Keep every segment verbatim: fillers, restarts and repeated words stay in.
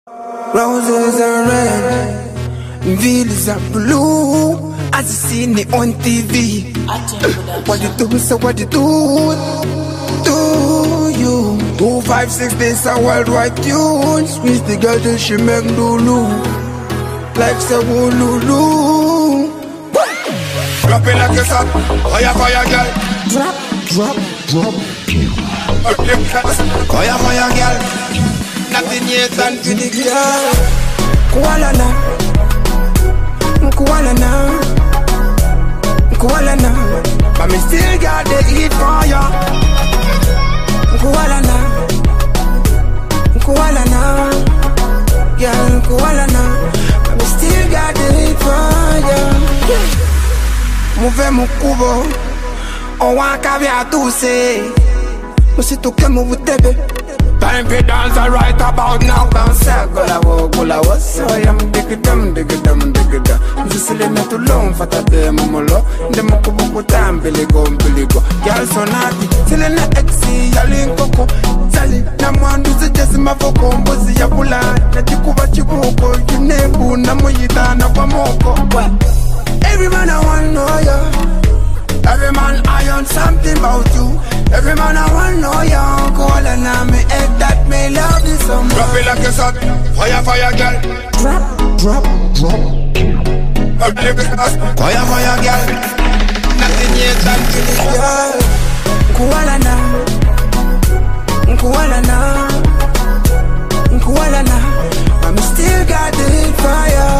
Roses are red, veils are blue. As you seen it on T V. What you do, so what you do, do you? Two, five, six days a worldwide tune. Squeeze the girl till she make lulu, like say lulu. Drop it like a shot, fire, fire, girl. Drop, drop, drop. Fire, fire, girl. Nothing yet done to the girl. Kuala na, Kuala na, Kuala na. But me still got the heat for ya. Kuala na, Kuala na, girl, Kuala na. But me still got the heat for ya. Move mukubo, o wakabi atuse. Musito ke move tebe. Time for dance right about now. Bounce out, gola wo, gola wo. So I'm digga dum, digga dum, digga dum. Mzisile na tulong fata de mumolo. Nde mukubuku tam biligo, biligo. Girl so naughty, sile na exi yali nkoko. Sali na mwandu zijesi mafoko. Mbozi ya bula, na tikuba chibuko. Yunebu na muyita na kwa moko. Every man I want know ya. Every man I on something about you. Every man I want know you. Call and I'm me egg that me love you so much. Drop it like a shot, fire, fire, girl. Drop, drop, drop. Fire, fire, girl. Nothing yet done to this girl. Kuala na, Kuala na, Kuala na. But me still got the heat fire.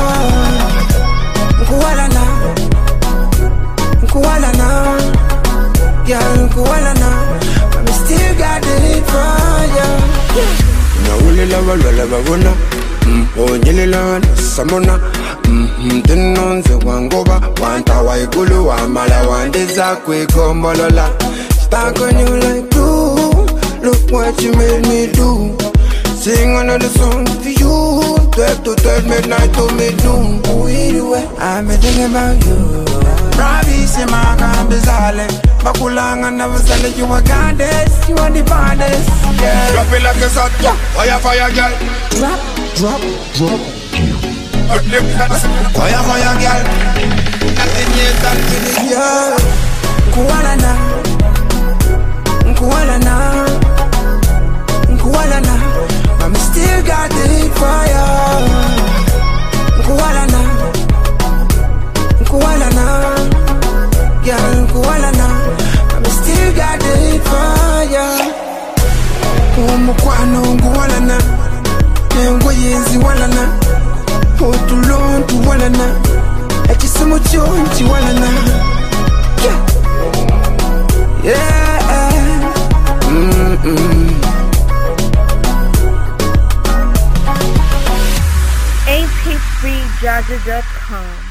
Kuala na, Kuala na, girl, Kuala na. But me still got the heat fire. Na uli lava lava gona, oh nyele la samona, tenonze wangoba, wanta waigulu wamala wandeza kwe kombolola. Stuck on you like glue. Look what you made me do. Sing another song for you. Twelve to twelve midnight to midnoon. Oh, anyway, I've been thinking about you. Ravi Simaka Bizale, Bakulanga never said you were goddess, you are the baddest. Yeah. Drop it like a shot, yeah. Fire, fire, girl. Drop, drop, drop. Fire, fire, girl. Nothing yet done to the girl. Kuala na, Kuala na, Kuala na. But me still got the heat fire. Kuala na, Kuala na, girl, Kuala na. But me still got the heat fire. Umukwano Kuala na, nengo yezi wala na, otulon tu wala na, ekisemo chonchi wala na. Yeah, yeah. Mm-mm. A P three Jaja dot com